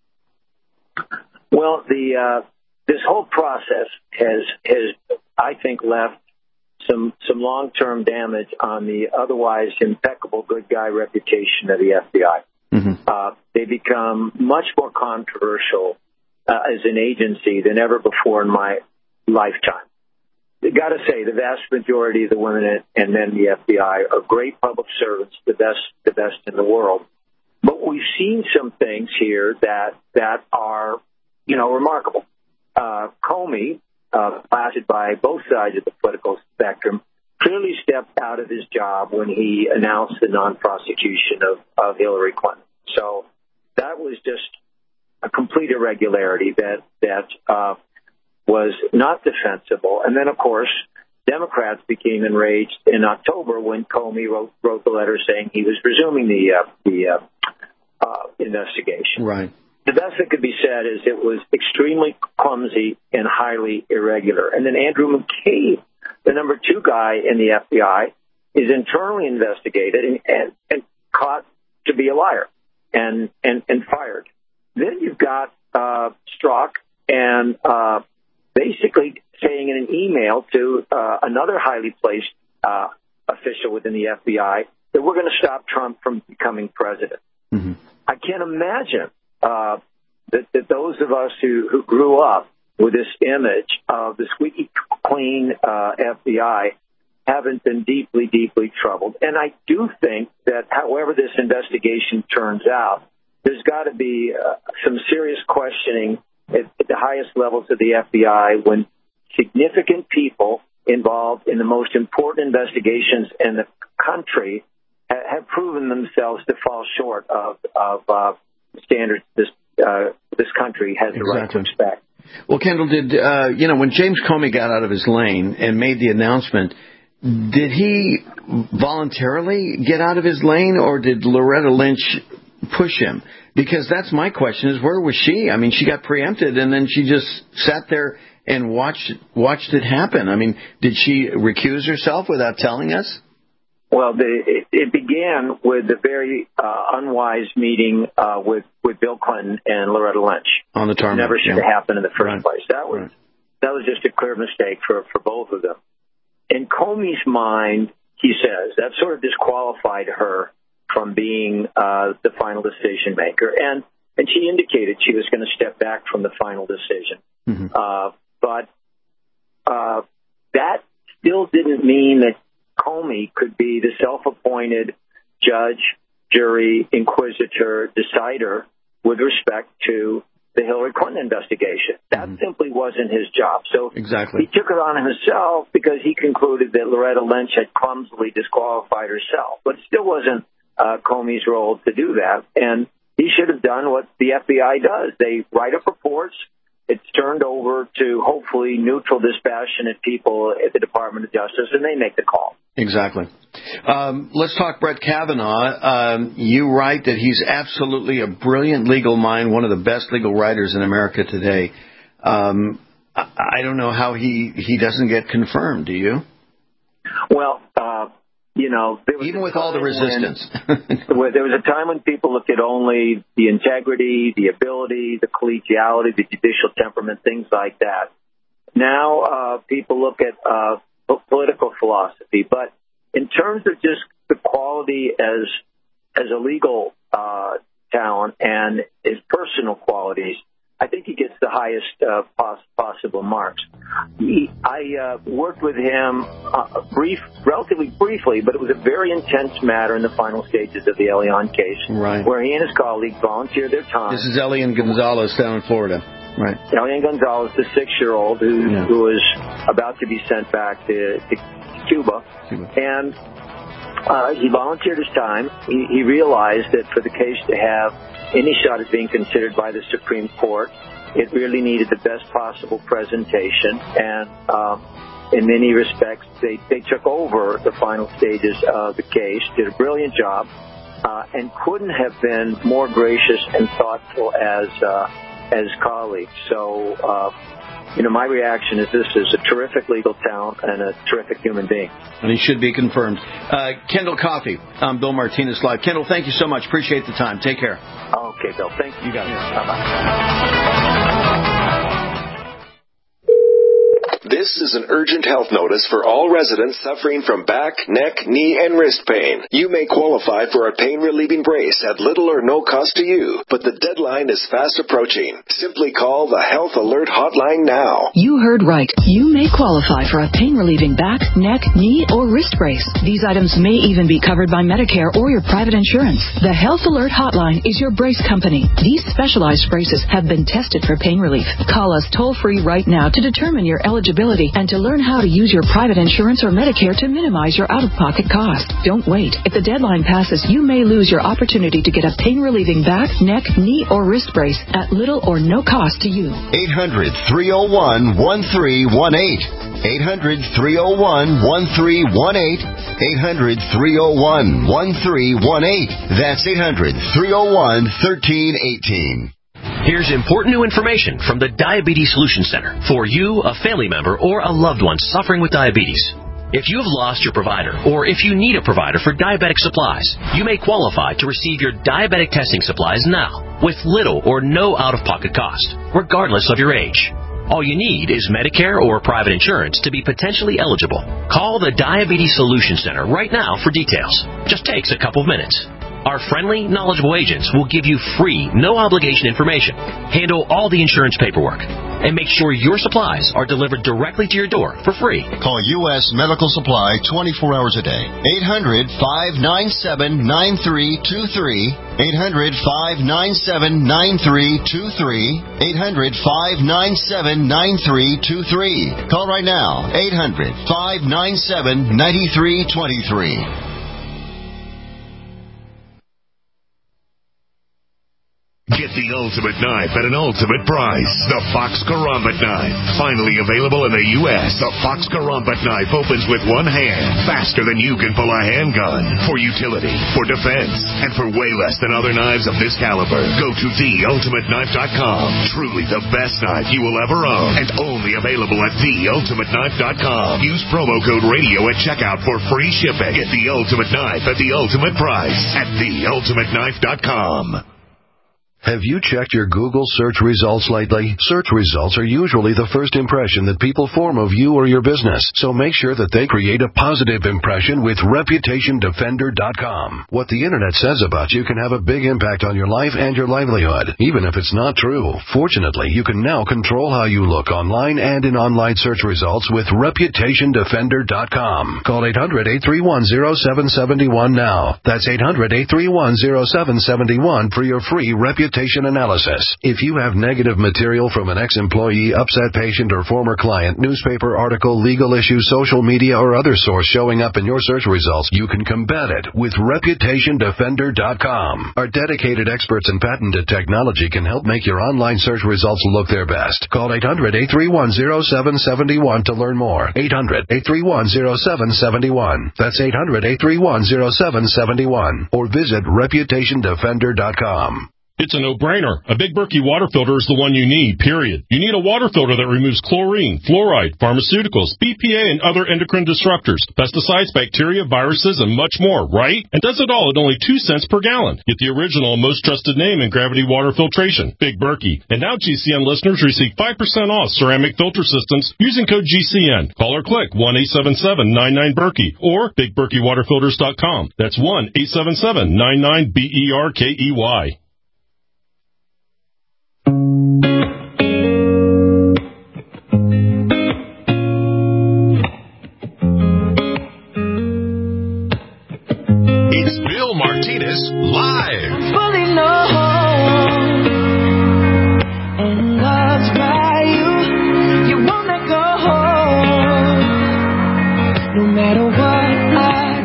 Well, the. Uh This whole process has, has, I think, left some some long-term damage on the otherwise impeccable good guy reputation of the F B I. Mm-hmm. Uh, they become much more controversial uh, as an agency than ever before in my lifetime. You got to say, the vast majority of the women and men in the F B I are great public servants, the best, the best in the world. But we've seen some things here that that are, you know, remarkable. Uh, Comey, uh, blasted by both sides of the political spectrum, clearly stepped out of his job when he announced the non-prosecution of, of Hillary Clinton. So that was just a complete irregularity that that uh, was not defensible. And then, of course, Democrats became enraged in October when Comey wrote, wrote the letter saying he was resuming the uh, the uh, uh, investigation. Right. The best that could be said is it was extremely clumsy and highly irregular. And then Andrew McCabe, the number two guy in the F B I, is internally investigated and, and, and caught to be a liar and, and, and fired. Then you've got uh, Strzok and uh, basically saying in an email to uh, another highly placed uh, official within the F B I that we're going to stop Trump from becoming president. Mm-hmm. I can't imagine Uh, that, that those of us who, who grew up with this image of the squeaky clean uh, F B I haven't been deeply, deeply troubled. And I do think that however this investigation turns out, there's got to be uh, some serious questioning at, at the highest levels of the F B I when significant people involved in the most important investigations in the country ha- have proven themselves to fall short of, of uh, standards this uh, this country has the right to expect. Well, Kendall, did uh, you know when James Comey got out of his lane and made the announcement? Did he voluntarily get out of his lane, or did Loretta Lynch push him? Because that's my question: is where was she? I mean, she got preempted, and then she just sat there and watched watched it happen. I mean, did she recuse herself without telling us? Well, the, it, it began with a very uh, unwise meeting uh, with with Bill Clinton and Loretta Lynch. On the tarmac. Never should yeah. have happened in the first right. place. That was right. that was just a clear mistake for for both of them. In Comey's mind, he says that sort of disqualified her from being uh, the final decision maker, and and she indicated she was going to step back from the final decision. Mm-hmm. Uh, but uh, that still didn't mean that Comey could be the self-appointed judge, jury, inquisitor, decider with respect to the Hillary Clinton investigation. That mm-hmm. simply wasn't his job. So exactly. he took it on himself because he concluded that Loretta Lynch had clumsily disqualified herself. But it still wasn't uh, Comey's role to do that. And he should have done what the F B I does. They write up reports. It's turned over to hopefully neutral, dispassionate people at the Department of Justice, and they make the call. Exactly. Um, let's talk Brett Kavanaugh. Um, you write that he's absolutely a brilliant legal mind, one of the best legal writers in America today. Um, I, I don't know how he, he doesn't get confirmed, do you? Well, uh, you know, there was even with all the resistance. When, there was a time when people looked at only the integrity, the ability, the collegiality, the judicial temperament, things like that. Now uh, people look at uh, political philosophy, but in terms of just the quality as as a legal uh, talent and his personal qualities, I think he gets the highest uh, poss- possible marks. He, I uh, worked with him uh, brief, relatively briefly, but it was a very intense matter in the final stages of the Elian case, right. where he and his colleague volunteered their time. This is Elian Gonzalez down in Florida. Right. Elian Gonzalez, the six-year-old who, yeah. who was about to be sent back to, to Cuba. Cuba. And uh, he volunteered his time. He, he realized that for the case to have any shot at being considered by the Supreme Court, it really needed the best possible presentation. And um, in many respects, they, they took over the final stages of the case, did a brilliant job, uh, and couldn't have been more gracious and thoughtful as uh, as colleagues. So, uh, you know, my reaction is this is a terrific legal talent and a terrific human being. And he should be confirmed. Uh, Kendall Coffey, I'm Bill Martinez Live. Kendall, thank you so much. Appreciate the time. Take care. Okay, Bill. Thank you. You got it. Bye-bye. This is an urgent health notice for all residents suffering from back, neck, knee, and wrist pain. You may qualify for a pain-relieving brace at little or no cost to you, but the deadline is fast approaching. Simply call the Health Alert Hotline now. You heard right. You may qualify for a pain-relieving back, neck, knee, or wrist brace. These items may even be covered by Medicare or your private insurance. The Health Alert Hotline is your brace company. These specialized braces have been tested for pain relief. Call us toll-free right now to determine your eligibility and to learn how to use your private insurance or Medicare to minimize your out-of-pocket cost. Don't wait. If the deadline passes, you may lose your opportunity to get a pain-relieving back, neck, knee, or wrist brace at little or no cost to you. eight hundred, three oh one, one three one eight. eight hundred, three oh one, one three one eight. eight hundred, three oh one, one three one eight. That's eight hundred, three oh one, one three one eight. Here's important new information from the Diabetes Solution Center for you, a family member, or a loved one suffering with diabetes. If you have lost your provider, or if you need a provider for diabetic supplies, you may qualify to receive your diabetic testing supplies now with little or no out-of-pocket cost, regardless of your age. All you need is Medicare or private insurance to be potentially eligible. Call the Diabetes Solution Center right now for details. Just takes a couple of minutes. Our friendly, knowledgeable agents will give you free, no-obligation information, handle all the insurance paperwork, and make sure your supplies are delivered directly to your door for free. Call U S Medical Supply twenty-four hours a day. eight hundred, five nine seven, nine three two three. eight hundred, five nine seven, nine three two three. eight hundred, five nine seven, nine three two three. Call right now. eight hundred, five nine seven, nine three two three. Get the ultimate knife at an ultimate price. The Fox Karambit knife. Finally available in the U S The Fox Karambit knife opens with one hand, faster than you can pull a handgun. For utility, for defense, and for way less than other knives of this caliber. Go to the ultimate knife dot com. Truly the best knife you will ever own. And only available at the ultimate knife dot com. Use promo code radio at checkout for free shipping. Get the ultimate knife at the ultimate price at the ultimate knife dot com. Have you checked your Google search results lately? Search results are usually the first impression that people form of you or your business, so make sure that they create a positive impression with reputation defender dot com. What the Internet says about you can have a big impact on your life and your livelihood, even if it's not true. Fortunately, you can now control how you look online and in online search results with reputation defender dot com. Call eight hundred, eight three one, zero seven seven one now. That's eight hundred, eight three one, zero seven seven one for your free reputation analysis. If you have negative material from an ex-employee, upset patient, or former client, newspaper article, legal issue, social media, or other source showing up in your search results, you can combat it with reputation defender dot com. Our dedicated experts in patented technology can help make your online search results look their best. Call eight hundred, eight three one, zero seven seven one to learn more. eight hundred, eight three one, zero seven seven one. That's eight hundred, eight three one, zero seven seven one. Or visit reputation defender dot com. It's a no-brainer. A Big Berkey water filter is the one you need, period. You need a water filter that removes chlorine, fluoride, pharmaceuticals, B P A, and other endocrine disruptors, pesticides, bacteria, viruses, and much more, right? And does it all at only two cents per gallon. Get the original and most trusted name in gravity water filtration, Big Berkey. And now G C N listeners receive five percent off ceramic filter systems using code G C N. Call or click one eight seven seven, nine nine, Berkey or big berkey water filters dot com. That's one eight seven seven, nine nine, B E R K E Y. It's Bill Martinez live. Fully known and loved by you. You won't let go, no matter what I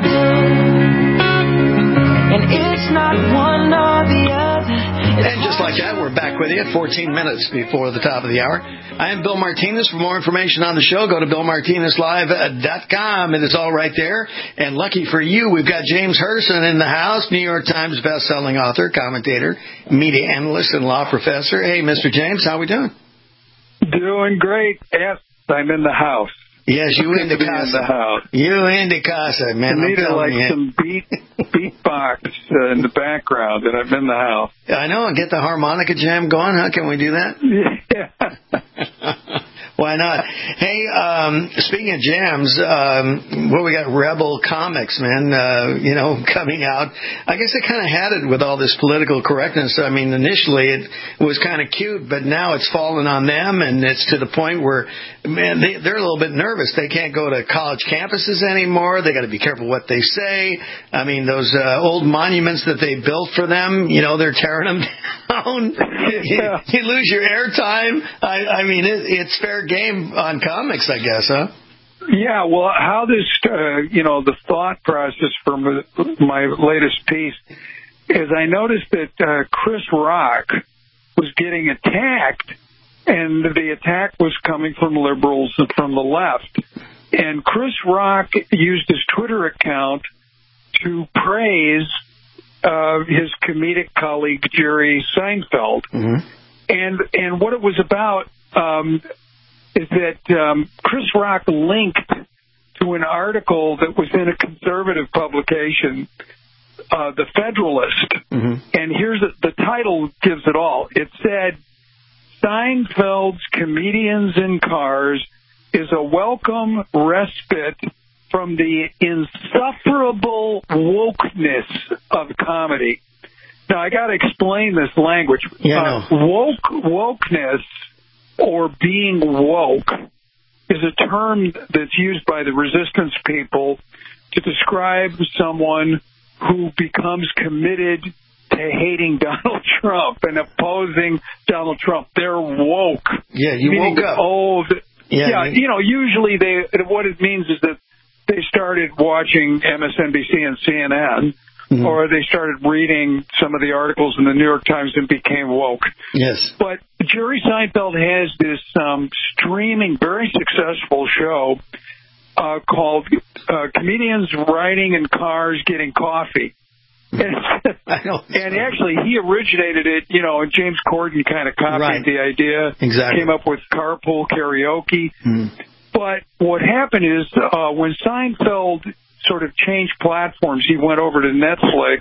do. And it's not one or the other. And just like that, we're back with you at fourteen minutes before the top of the hour. I am Bill Martinez. For more information on the show, go to bill martinez live dot com. It is all right there. And lucky for you, we've got James Herson in the house, New York Times best-selling author, commentator, media analyst, and law professor. Hey, Mister James, how we doing? Doing great. Yes, I'm in the house. Yes, you in the casa. In the house. You in the casa, man. I needed like you. some beat beatbox uh, in the background, and I'm in the house. I know. Get the harmonica jam going, huh? Can we do that? Yeah. Why not? Hey, um, speaking of jams, um, well, we got Rebel Comics, man, uh, you know, coming out. I guess they kind of had it with all this political correctness. I mean, initially it was kind of cute, but now it's fallen on them, and it's to the point where, man, they, they're a little bit nervous. They can't go to college campuses anymore. They got to be careful what they say. I mean, those uh, old monuments that they built for them, you know, they're tearing them down. Yeah. you, you lose your airtime. I, I mean, it, it's fair game on comics, I guess, huh? Yeah, well, how this, uh, you know, the thought process for my latest piece is I noticed that uh, Chris Rock was getting attacked, and the attack was coming from liberals and from the left. And Chris Rock used his Twitter account to praise uh, his comedic colleague, Jerry Seinfeld. Mm-hmm. And, and what it was about um, is that um, Chris Rock linked to an article that was in a conservative publication, uh, The Federalist. Mm-hmm. And here's the, the title gives it all. It said, Seinfeld's Comedians in Cars is a welcome respite from the insufferable wokeness of comedy. Now, I got to explain this language. Yeah, uh, woke wokeness, or being woke, is a term that's used by the resistance people to describe someone who becomes committed to hating Donald Trump and opposing Donald Trump. They're woke. Yeah, you Meaning, woke up. Oh, the, yeah, yeah, you, you know, usually they what it means is that they started watching M S N B C and C N N, mm-hmm. or they started reading some of the articles in the New York Times and became woke. Yes. But Jerry Seinfeld has this um, streaming, very successful show uh, called uh, Comedians Riding in Cars Getting Coffee. And, and actually, he originated it, you know, and James Corden kind of copied right. the idea. Exactly. Came up with carpool karaoke. Mm. But what happened is uh, when Seinfeld sort of changed platforms, he went over to Netflix.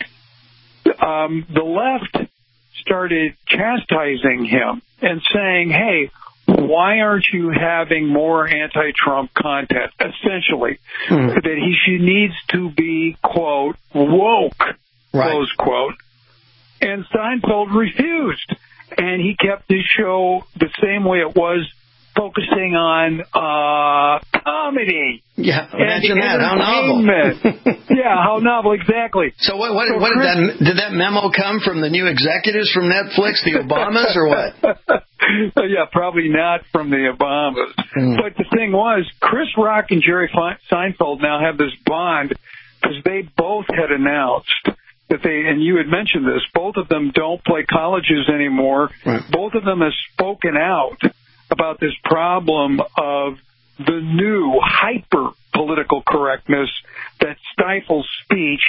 Um, the left started chastising him and saying, hey, why aren't you having more anti-Trump content, essentially? Hmm. That he she needs to be, quote, woke, right. close quote. And Seinfeld refused. And he kept his show the same way it was, focusing on uh, comedy. Yeah, imagine that. How novel. Yeah, how novel, exactly. So what, what, so what Chris, did, that, did that memo come from the new executives from Netflix, the Obamas, or what? Yeah, probably not from the Obamas. Mm. But the thing was, Chris Rock and Jerry Seinfeld now have this bond because they both had announced that they, and you had mentioned this, both of them don't play colleges anymore. Right. Both of them have spoken out about this problem of the new hyper political correctness that stifles speech.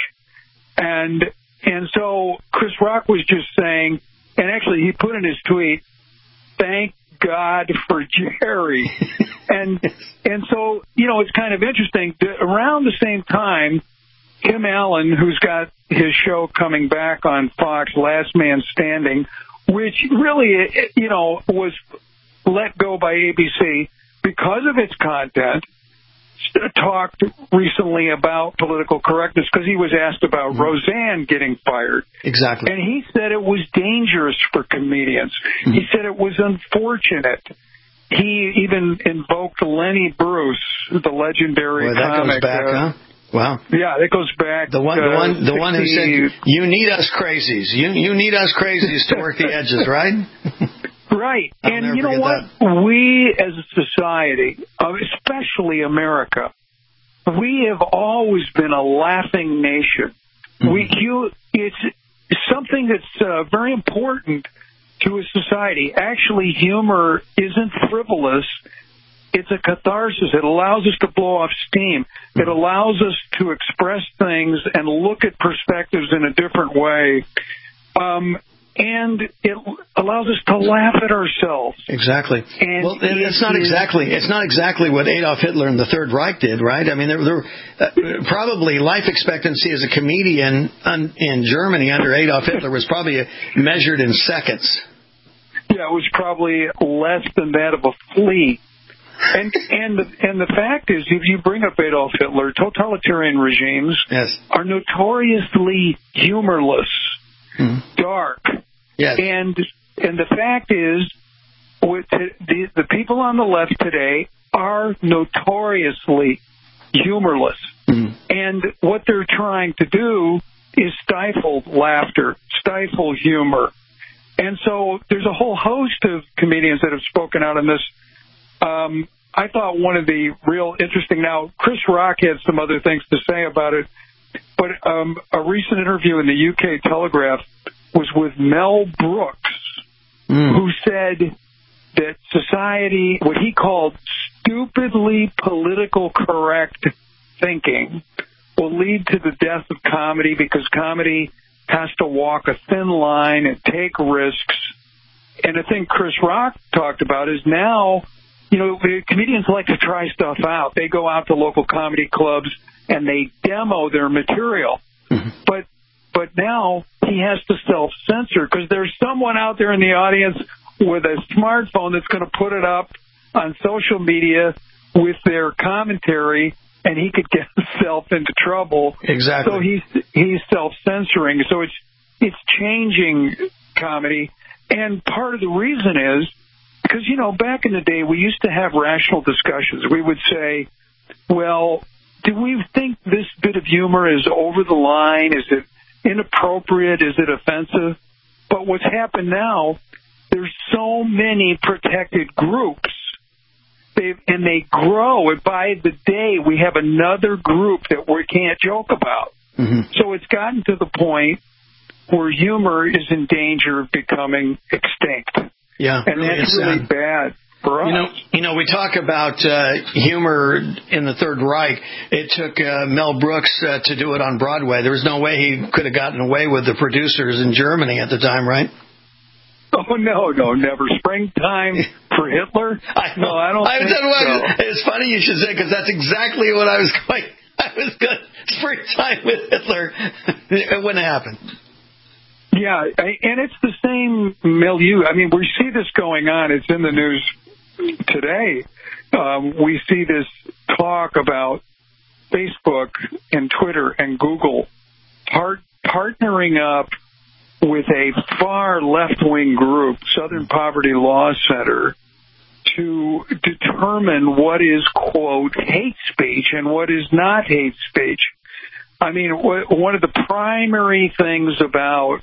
And and so Chris Rock was just saying, and actually he put in his tweet, thank God for Jerry. and and so, you know, it's kind of interesting. Around the same time, Tim Allen, who's got his show coming back on Fox, Last Man Standing, which really, you know, was let go by A B C because of its content, talked recently about political correctness because he was asked about mm-hmm. Roseanne getting fired. Exactly. And he said it was dangerous for comedians. Mm-hmm. He said it was unfortunate. He even invoked Lenny Bruce, the legendary Boy, that comic. goes back, uh, huh? Wow. Yeah, that goes back. The one, uh, the one, the one who said, "You need us crazies. You, you need us crazies to work the edges, right?" Right. I'll and you know what? That. We as a society, especially America, we have always been a laughing nation. Mm-hmm. We, you, it's something that's uh, very important to a society. Actually, humor isn't frivolous. It's a catharsis. It allows us to blow off steam. Mm-hmm. It allows us to express things and look at perspectives in a different way. Um, And it allows us to laugh at ourselves. Exactly. And well, it, it's not exactly it's not exactly what Adolf Hitler and the Third Reich did, right? I mean, there, there uh, probably life expectancy as a comedian un, in Germany under Adolf Hitler was probably measured in seconds. Yeah, it was probably less than that of a flea. And and the, and the fact is, if you bring up Adolf Hitler, totalitarian regimes yes. are notoriously humorless. Mm-hmm. Dark. Yes. And and the fact is, with the, the people on the left today are notoriously humorless. Mm-hmm. And what they're trying to do is stifle laughter, stifle humor. And so there's a whole host of comedians that have spoken out on this. Um, I thought one of the real interesting, now Chris Rock had some other things to say about it, but um, a recent interview in the U K Telegraph was with Mel Brooks, mm. who said that society, what he called stupidly political correct thinking, will lead to the death of comedy because comedy has to walk a thin line and take risks. And the thing Chris Rock talked about is now, you know, comedians like to try stuff out. They go out to local comedy clubs and they demo their material. Mm-hmm. But but now he has to self-censor because there's someone out there in the audience with a smartphone that's going to put it up on social media with their commentary, and he could get himself into trouble. Exactly. So he's he's self-censoring. So it's it's changing comedy, and part of the reason is because, you know, back in the day we used to have rational discussions. We would say, well, do we think this bit of humor is over the line? Is it inappropriate? Is it offensive? But what's happened now, there's so many protected groups. They've, and they grow, and by the day we have another group that we can't joke about. Mm-hmm. So it's gotten to the point where humor is in danger of becoming extinct. Yeah, and really that's is really sad. bad for us. You know, you know, we talk about uh, humor in the Third Reich. It took uh, Mel Brooks uh, to do it on Broadway. There was no way he could have gotten away with the producers in Germany at the time, right? Oh, no, no, never. Springtime for Hitler? I no, I don't I, think that was, so. It's funny you should say, because that's exactly what I was going. I was good. Springtime with Hitler. It wouldn't happen. Yeah, I- and it's the same milieu. I mean, we see this going on. It's in the news today. Um, we see this talk about Facebook and Twitter and Google part- partnering up with a far left-wing group, Southern Poverty Law Center, to determine what is, quote, hate speech and what is not hate speech. I mean, wh- one of the primary things about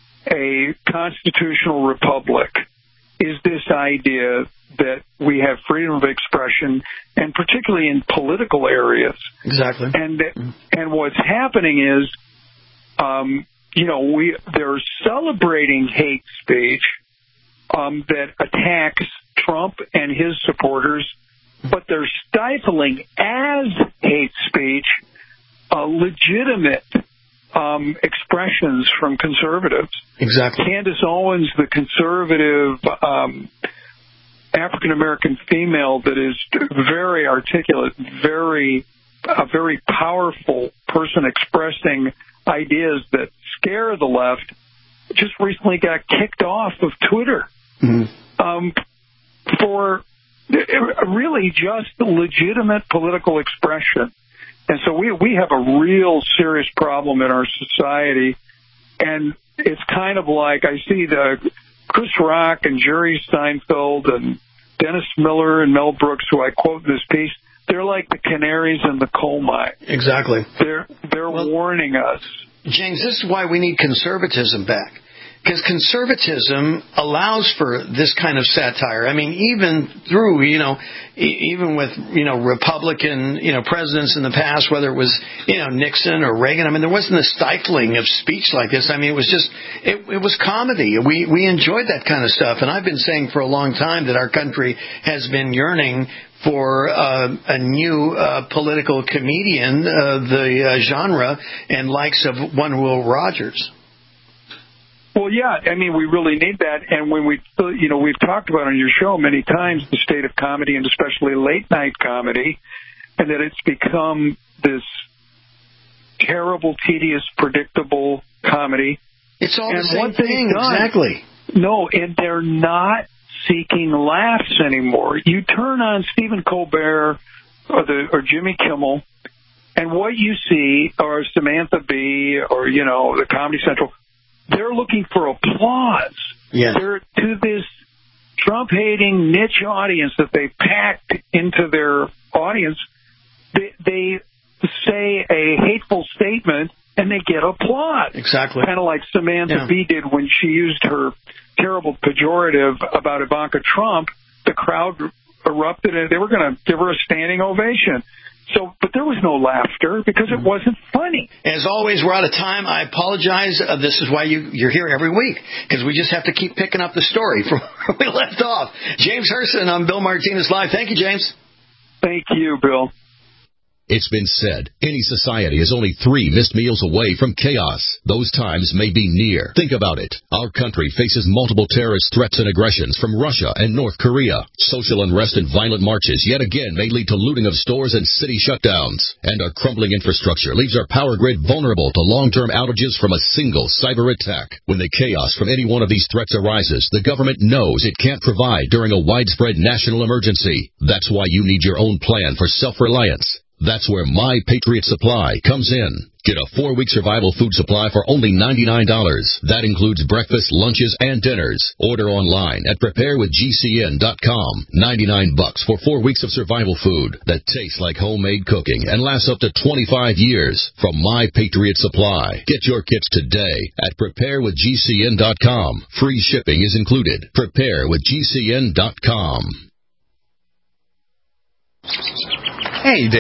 a constitutional republic is this idea that we have freedom of expression, and particularly in political areas. Exactly. And and what's happening is, um, you know, we they're celebrating hate speech um, that attacks Trump and his supporters, but they're stifling as hate speech uh, legitimate um, expressions from conservatives. Exactly. Candace Owens, the conservative um, African-American female that is very articulate, very a very powerful person expressing ideas that scare the left, just recently got kicked off of Twitter Mm-hmm. um, for really just legitimate political expression. And so we we have a real serious problem in our society, and it's kind of like I see the Chris Rock and Jerry Seinfeld and Dennis Miller and Mel Brooks, who I quote in this piece. They're like the canaries in the coal mine. Exactly. They're they're well, warning us. James, this is why we need conservatism back. Because conservatism allows for this kind of satire. I mean, even through, you know, e- even with, you know, Republican, you know, presidents in the past, whether it was, you know, Nixon or Reagan, I mean, there wasn't a stifling of speech like this. I mean, it was just, it, it was comedy. We, we enjoyed that kind of stuff. And I've been saying for a long time that our country has been yearning for uh, a new uh, political comedian, uh, the uh, genre, and likes of one Will Rogers. Well, yeah, I mean, we really need that. And when we, you know, we've talked about on your show many times the state of comedy, and especially late night comedy, and that it's become this terrible, tedious, predictable comedy. It's all and the same what thing, they've done, exactly. No, and they're not seeking laughs anymore. You turn on Stephen Colbert or the or Jimmy Kimmel, and what you see, or Samantha Bee, or, you know, the Comedy Central, they're looking for applause. Yeah. They're to this Trump-hating niche audience that they packed into their audience. They, they say a hateful statement and they get applause. Exactly. Kind of like Samantha Yeah. Bee did when she used her terrible pejorative about Ivanka Trump. The crowd erupted and they were going to give her a standing ovation. So, but there was no laughter because it wasn't funny. As always, we're out of time. I apologize. Uh, this is why you, you're here every week, because we just have to keep picking up the story from where we left off. James Herson on Bill Martinez Live. Thank you, James. Thank you, Bill. It's been said, any society is only three missed meals away from chaos. Those times may be near. Think about it. Our country faces multiple terrorist threats and aggressions from Russia and North Korea. Social unrest and violent marches yet again may lead to looting of stores and city shutdowns. And our crumbling infrastructure leaves our power grid vulnerable to long-term outages from a single cyber attack. When the chaos from any one of these threats arises, the government knows it can't provide during a widespread national emergency. That's why you need your own plan for self-reliance. That's where My Patriot Supply comes in. Get a four-week survival food supply for only ninety-nine dollars. That includes breakfast, lunches, and dinners. Order online at prepare with G C N dot com. ninety-nine bucks for four weeks of survival food that tastes like homemade cooking and lasts up to twenty-five years from My Patriot Supply. Get your kits today at prepare with G C N dot com. Free shipping is included. prepare with G C N dot com. Hey, Dave.